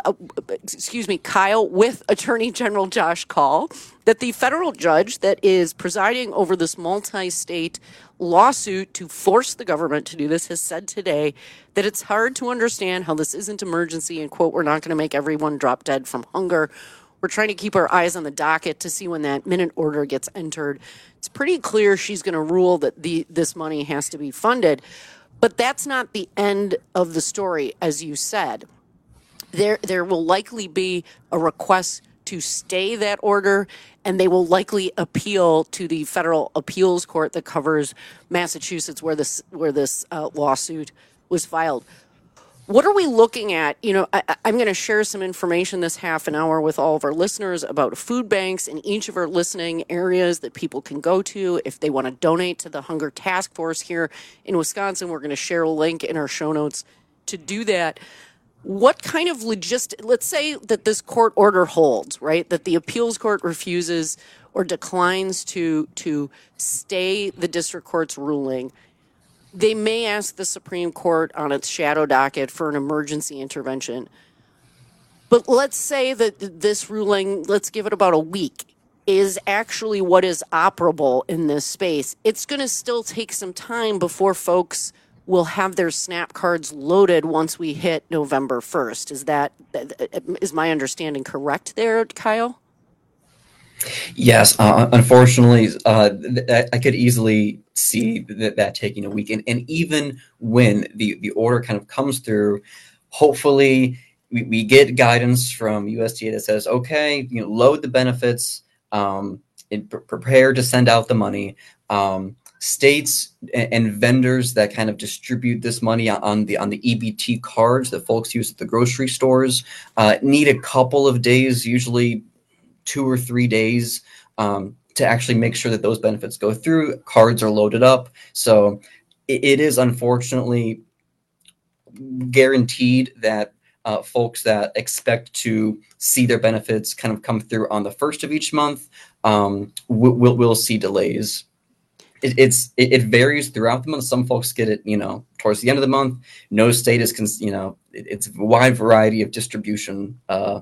with Attorney General Josh Kaul, that the federal judge that is presiding over this multi-state lawsuit to force the government to do this has said today that it's hard to understand how this isn't emergency and, quote, we're not going to make everyone drop dead from hunger. We're trying to keep our eyes on the docket to see when that minute order gets entered. It's pretty clear she's going to rule that this money has to be funded. But that's not the end of the story, as you said. There will likely be a request to stay that order, and they will likely appeal to the federal appeals court that covers Massachusetts, where this lawsuit was filed. What are we looking at? You know, I'm going to share some information this half an hour with all of our listeners about food banks in each of our listening areas that people can go to if they want to donate to the Hunger Task Force here in Wisconsin. We're going to share a link in our show notes to do that. What kind of let's say that this court order holds, right? That the appeals court refuses or declines to stay the district court's ruling. They may ask the Supreme Court on its shadow docket for an emergency intervention. But let's say that this ruling, let's give it about a week, is actually what is operable in this space. It's going to still take some time before folks will have their SNAP cards loaded once we hit November 1st. Is my understanding correct there, Kyle? Yes, unfortunately, I could easily see that taking a week. And even when the order kind of comes through, hopefully we get guidance from USDA that says, okay, load the benefits, and prepare to send out the money. States and vendors that kind of distribute this money on the EBT cards that folks use at the grocery stores need a couple of days, usually 2 or 3 days, to actually make sure that those benefits go through. Cards are loaded up. So it is unfortunately guaranteed that folks that expect to see their benefits kind of come through on the first of each month will see delays. It varies throughout the month. Some folks get it, towards the end of the month. No state is, it's a wide variety of distribution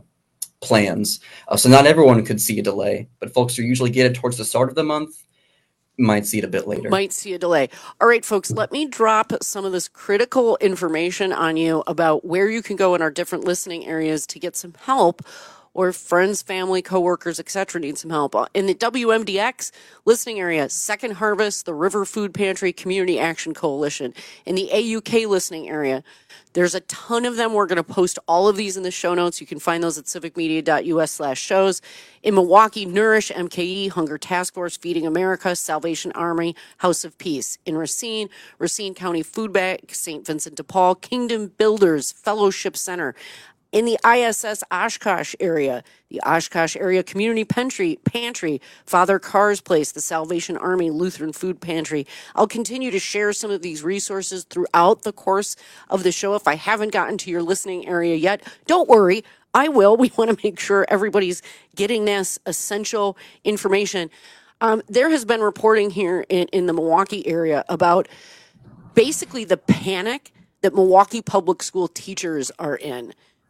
plans. So not everyone could see a delay, but folks who usually get it towards the start of the month might see it a bit later. Might see a delay. All right, folks, let me drop some of this critical information on you about where you can go in our different listening areas to get some help, or friends, family, coworkers, etc. need some help. In the WMDX listening area, Second Harvest, the River Food Pantry, Community Action Coalition. In the AUK listening area, there's a ton of them. We're going to post all of these in the show notes. You can find those at civicmedia.us/shows. In Milwaukee, Nourish, MKE, Hunger Task Force, Feeding America, Salvation Army, House of Peace. In Racine County Food Bank, St. Vincent de Paul, Kingdom Builders, Fellowship Center. In the ISS Oshkosh area, the Oshkosh Area Community Pantry, Father Carr's Place, the Salvation Army Lutheran Food Pantry. I'll continue to share some of these resources throughout the course of the show. If I haven't gotten to your listening area yet, don't worry, I will. We want to make sure everybody's getting this essential information. There has been reporting here in the Milwaukee area about basically the panic that Milwaukee public school teachers are in.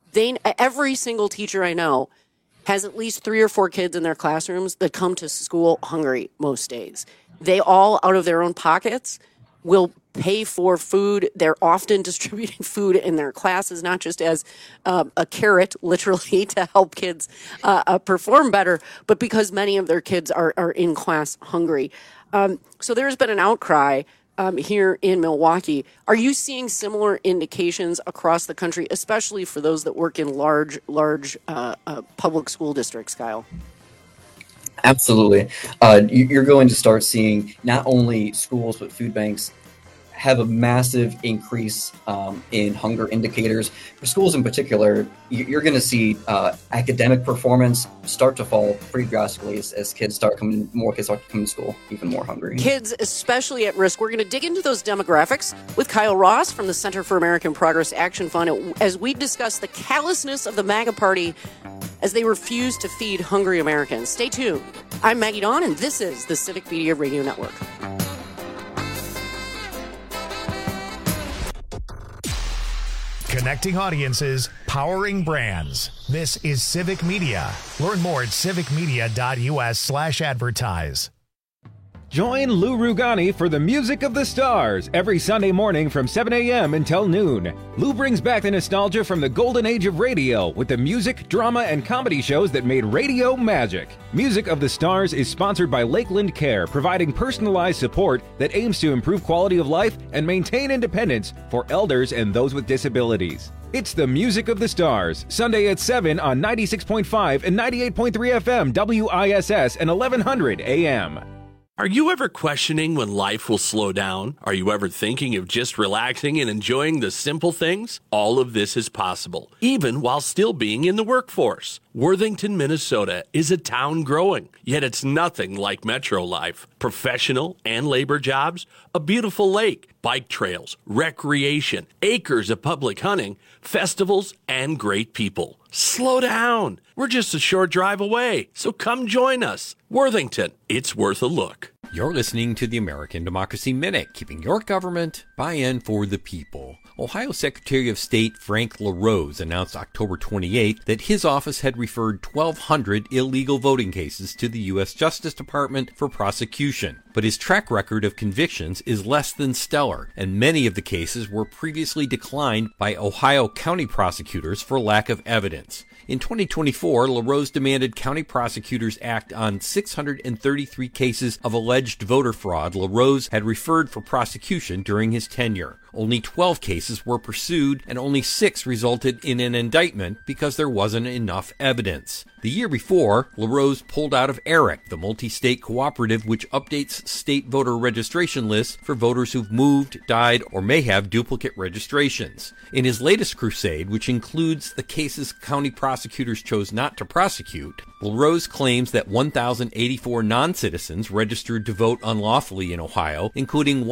Every single teacher I know has at least 3 or 4 kids in their classrooms that come to school hungry most days. They all, out of their own pockets, will pay for food. They're often distributing food in their classes, not just as a carrot, literally, to help kids perform better, but because many of their kids are in class hungry. So there's been an outcry here in Milwaukee. Are you seeing similar indications across the country, especially for those that work in large public school districts, Kyle? Absolutely. You're going to start seeing not only schools, but food banks have a massive increase in hunger indicators. For schools in particular, you're going to see academic performance start to fall pretty drastically as more kids start coming to school even more hungry. Kids especially at risk. We're going to dig into those demographics with Kyle Ross from the Center for American Progress Action Fund as we discuss the callousness of the MAGA party as they refuse to feed hungry Americans. Stay tuned. I'm Maggie Dawn, and this is the Civic Media Radio Network. Connecting audiences, powering brands. This is Civic Media. Learn more at civicmedia.us/advertise. Join Lou Rugani for the Music of the Stars every Sunday morning from 7 a.m. until noon. Lou brings back the nostalgia from the golden age of radio with the music, drama, and comedy shows that made radio magic. Music of the Stars is sponsored by Lakeland Care, providing personalized support that aims to improve quality of life and maintain independence for elders and those with disabilities. It's the Music of the Stars, Sunday at 7 on 96.5 and 98.3 FM WISS and 1100 AM. Are you ever questioning when life will slow down? Are you ever thinking of just relaxing and enjoying the simple things? All of this is possible, even while still being in the workforce. Worthington, Minnesota is a town growing, yet it's nothing like metro life. Professional and labor jobs, a beautiful lake, bike trails, recreation, acres of public hunting, festivals, and great people. Slow down. We're just a short drive away, so come join us. Worthington, it's worth a look. You're listening to the American Democracy Minute, keeping your government by and for the people. Ohio Secretary of State Frank LaRose announced October 28 that his office had referred 1,200 illegal voting cases to the U.S. Justice Department for prosecution. But his track record of convictions is less than stellar, and many of the cases were previously declined by Ohio county prosecutors for lack of evidence. In 2024, LaRose demanded county prosecutors act on 633 cases of alleged voter fraud LaRose had referred for prosecution during his tenure. Only 12 cases were pursued, and only 6 resulted in an indictment because there wasn't enough evidence. The year before, LaRose pulled out of ERIC, the multi-state cooperative which updates state voter registration lists for voters who've moved, died, or may have duplicate registrations. In his latest crusade, which includes the cases county prosecutors chose not to prosecute, LaRose claims that 1,084 non-citizens registered to vote unlawfully in Ohio, including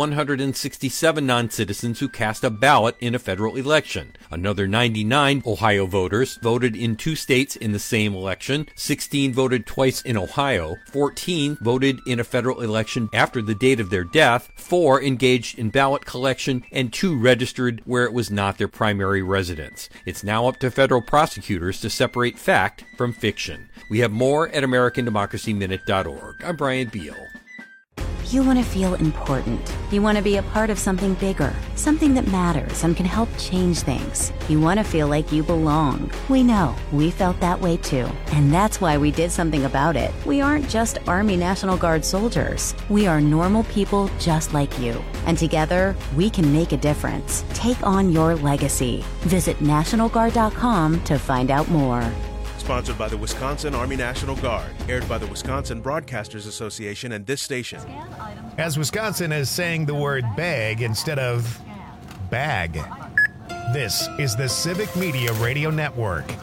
167 non-citizens who cast a ballot in a federal election. Another 99 Ohio voters voted in 2 states in the same election, 16 voted twice in Ohio, 14 voted in a federal election after the date of their death, 4 engaged in ballot collection, and 2 registered where it was not their primary residence. It's now up to federal prosecutors to separate fact from fiction. We have more at AmericanDemocracyMinute.org. I'm Brian Beal. You want to feel important. You want to be a part of something bigger, something that matters and can help change things. You want to feel like you belong. We know. We felt that way too. And that's why we did something about it. We aren't just Army National Guard soldiers. We are normal people just like you. And together, we can make a difference. Take on your legacy. Visit NationalGuard.com to find out more. Sponsored by the Wisconsin Army National Guard. Aired by the Wisconsin Broadcasters Association and this station. As Wisconsin is saying the word bag instead of bag. This is the Civic Media Radio Network.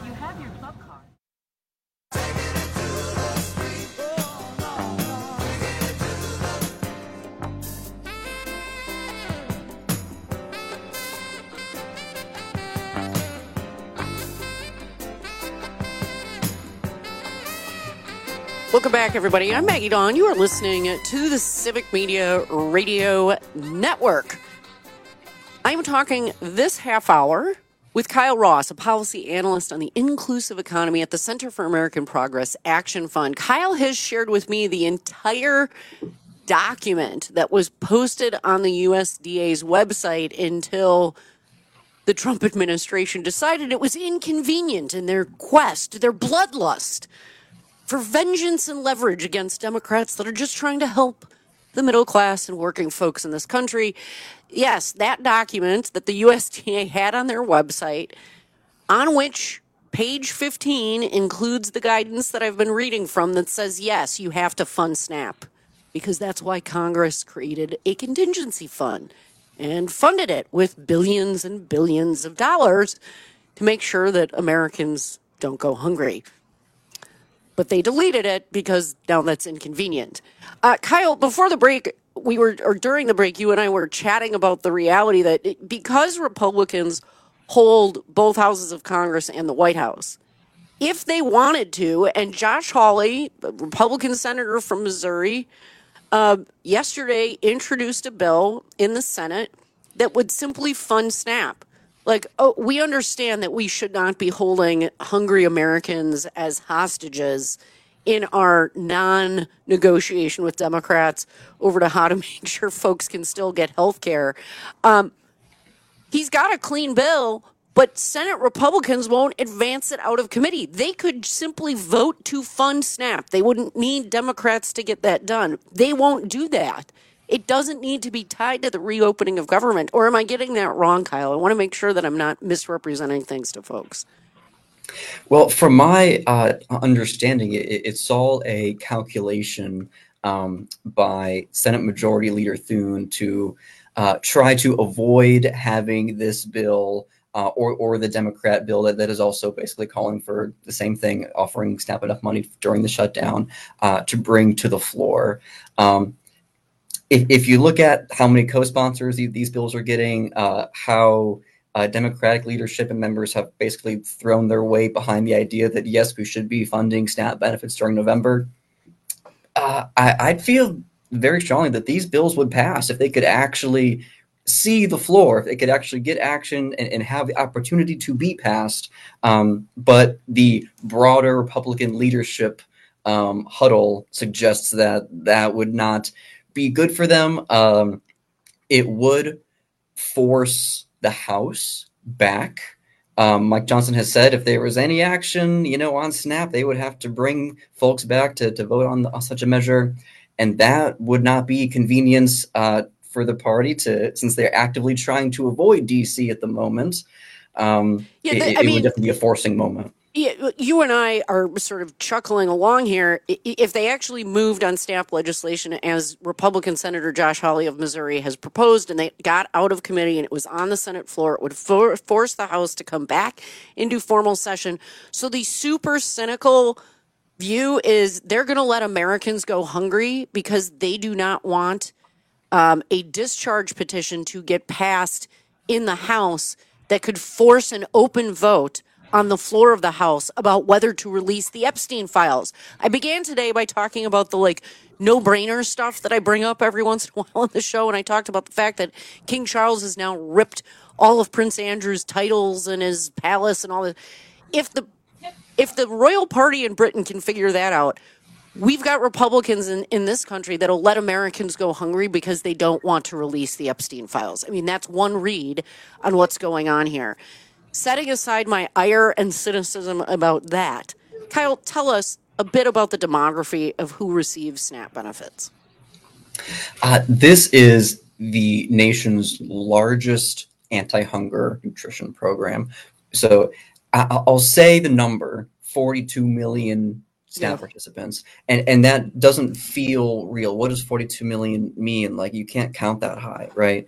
Welcome back, everybody. I'm Maggie Dawn. You are listening to the Civic Media Radio Network. I'm talking this half hour with Kyle Ross, a policy analyst on the inclusive economy at the Center for American Progress Action Fund. Kyle has shared with me the entire document that was posted on the USDA's website until the Trump administration decided it was inconvenient in their quest, their bloodlust for vengeance and leverage against Democrats that are just trying to help the middle class and working folks in this country. Yes, that document that the USDA had on their website, on which page 15 includes the guidance that I've been reading from that says, yes, you have to fund SNAP, because that's why Congress created a contingency fund and funded it with billions and billions of dollars to make sure that Americans don't go hungry. But they deleted it because now that's inconvenient. Kyle, before the break, during the break, you and I were chatting about the reality that because Republicans hold both houses of Congress and the White House, if they wanted to, and Josh Hawley, a Republican senator from Missouri, yesterday introduced a bill in the Senate that would simply fund SNAP. Like, we understand that we should not be holding hungry Americans as hostages in our non-negotiation with Democrats over to how to make sure folks can still get health care. He's got a clean bill, but Senate Republicans won't advance it out of committee. They could simply vote to fund SNAP. They wouldn't need Democrats to get that done. They won't do that. It doesn't need to be tied to the reopening of government. Or am I getting that wrong, Kyle? I want to make sure that I'm not misrepresenting things to folks. Well, from my understanding, it's all a calculation by Senate Majority Leader Thune to try to avoid having this bill or the Democrat bill that is also basically calling for the same thing, offering SNAP enough money during the shutdown to bring to the floor. If you look at how many co-sponsors these bills are getting, how Democratic leadership and members have basically thrown their weight behind the idea that, yes, we should be funding SNAP benefits during November, I'd feel very strongly that these bills would pass if they could actually see the floor, if they could actually get action and have the opportunity to be passed. But the broader Republican leadership huddle suggests that that would not be good for them. It would force the House back. Mike Johnson has said if there was any action, on SNAP, they would have to bring folks back to vote on such a measure. And that would not be convenience for the party since they're actively trying to avoid DC at the moment. It would definitely be a forcing moment. Yeah, you and I are sort of chuckling along here. If they actually moved on SNAP legislation as Republican Senator Josh Hawley of Missouri has proposed, and they got out of committee and it was on the Senate floor, it would force the House to come back into formal session. So the super cynical view is they're going to let Americans go hungry because they do not want a discharge petition to get passed in the House that could force an open vote on the floor of the House about whether to release the Epstein files. I began today by talking about the no-brainer stuff that I bring up every once in a while on the show, and I talked about the fact that King Charles has now ripped all of Prince Andrew's titles and his palace and all that. If the royal party in Britain can figure that out, we've got Republicans in this country that'll let Americans go hungry because they don't want to release the Epstein files. I mean, that's one read on what's going on here. Setting aside my ire and cynicism about that, Kyle, tell us a bit about the demography of who receives SNAP benefits. This is the nation's largest anti-hunger nutrition program. So I'll say the number, 42 million SNAP participants, and that doesn't feel real. What does 42 million mean? You can't count that high, right?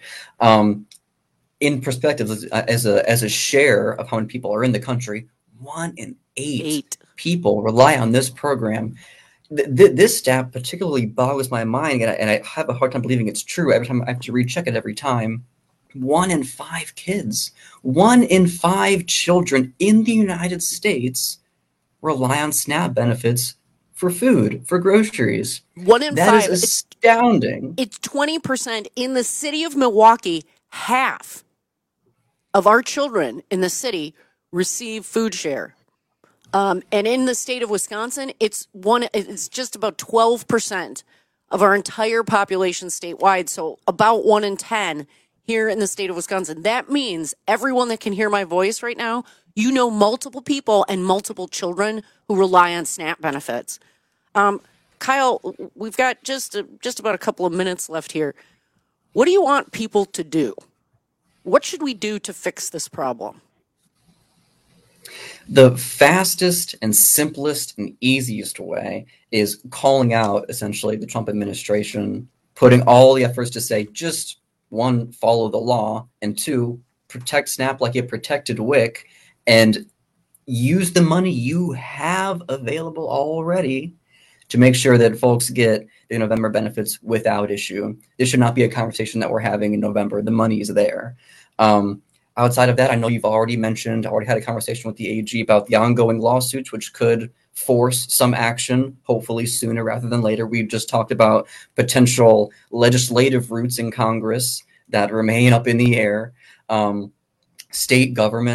In perspective, as a share of how many people are in the country, 1 in 8 people rely on this program. This stat particularly boggles my mind, and I have a hard time believing it's true. Every time I have to recheck it every time. 1 in 5 kids, 1 in 5 children in the United States rely on SNAP benefits for food, for groceries. 1 in 5. That is astounding. It's 20% in the city of Milwaukee. Half of our children in the city receive food share. And in the state of Wisconsin, it's just about 12% of our entire population statewide. So about 1 in 10 here in the state of Wisconsin. That means everyone that can hear my voice right now, multiple people and multiple children who rely on SNAP benefits. Kyle, we've got just about a couple of minutes left here. What do you want people to do? What should we do to fix this problem? The fastest and simplest and easiest way is calling out essentially the Trump administration, putting all the efforts to say, just 1, follow the law, and 2, protect SNAP like it protected WIC, and use the money you have available already to make sure that folks get the November benefits without issue. This should not be a conversation that we're having in November. The money is there. Outside of that, I know you've already had a conversation with the AG about the ongoing lawsuits, which could force some action, hopefully sooner rather than later. We've just talked about potential legislative routes in Congress that remain up in the air. State governments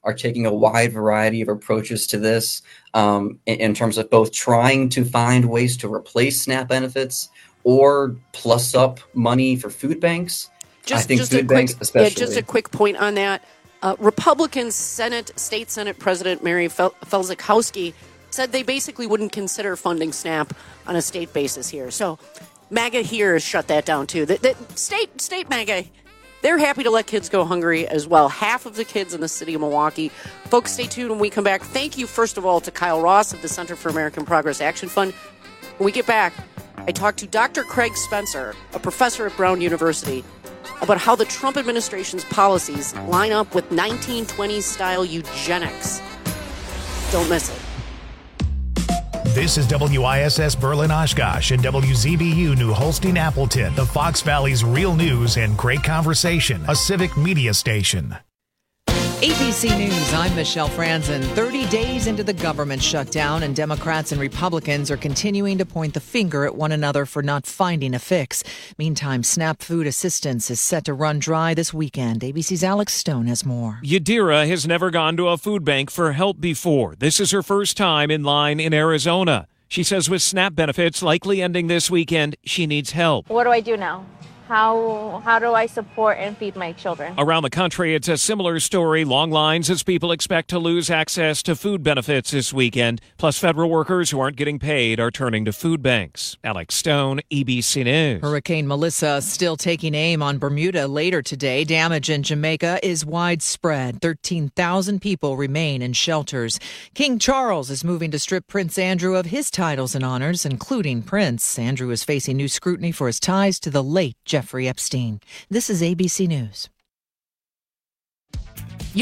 are taking a wide variety of approaches to this in terms of both trying to find ways to replace SNAP benefits or plus up money for food banks. Just a quick point on that. Republican State Senate President Mary Felzikowski said they basically wouldn't consider funding SNAP on a state basis here. So MAGA here has shut that down too. The state MAGA, they're happy to let kids go hungry as well. Half of the kids in the city of Milwaukee. Folks, stay tuned when we come back. Thank you, first of all, to Kyle Ross of the Center for American Progress Action Fund. When we get back, I talked to Dr. Craig Spencer, a professor at Brown University, about how the Trump administration's policies line up with 1920s-style eugenics. Don't miss it. This is WISS Berlin Oshkosh and WZBU New Holstein Appleton, the Fox Valley's real news and great conversation, a civic media station. ABC News, I'm Michelle Franzen. 30 days into the government shutdown, and Democrats and Republicans are continuing to point the finger at one another for not finding a fix. Meantime, SNAP food assistance is set to run dry this weekend. ABC's Alex Stone has more. Yadira has never gone to a food bank for help before. This is her first time in line in Arizona. She says with SNAP benefits likely ending this weekend, she needs help. What do I do now? How do I support and feed my children? Around the country, it's a similar story. Long lines as people expect to lose access to food benefits this weekend. Plus, federal workers who aren't getting paid are turning to food banks. Alex Stone, ABC News. Hurricane Melissa still taking aim on Bermuda later today. Damage in Jamaica is widespread. 13,000 people remain in shelters. King Charles is moving to strip Prince Andrew of his titles and honors, including Prince. Andrew is facing new scrutiny for his ties to the late Jeffrey Epstein. This is ABC News.